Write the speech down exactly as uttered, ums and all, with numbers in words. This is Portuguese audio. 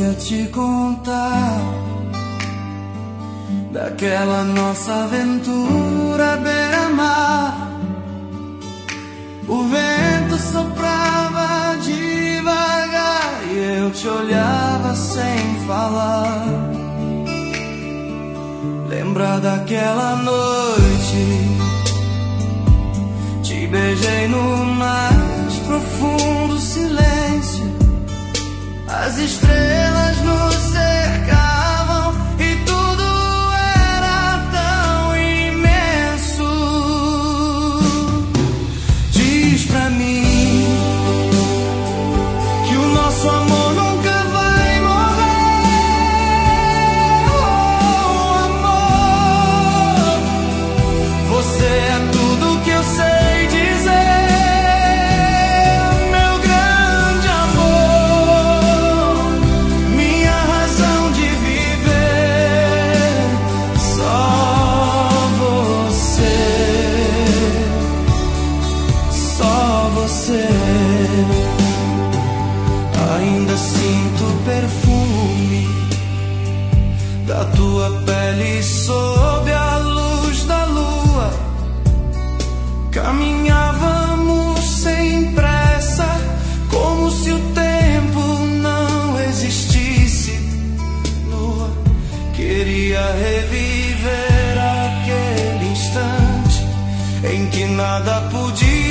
queria te contar daquela nossa aventura à beira-mar. O vento soprava devagar e eu te olhava sem falar. Lembra daquela noite? Te beijei no mais profundo silêncio. As estrelas nos cercavam e tudo era tão imenso. Diz pra mim que o nosso amor nunca vai morrer. Oh, amor, você é tudo que eu sei dizer. Ainda sinto o perfume da tua pele sob a luz da lua. Caminhávamos sem pressa, como se o tempo não existisse. Nua, queria reviver aquele instante em que nada podia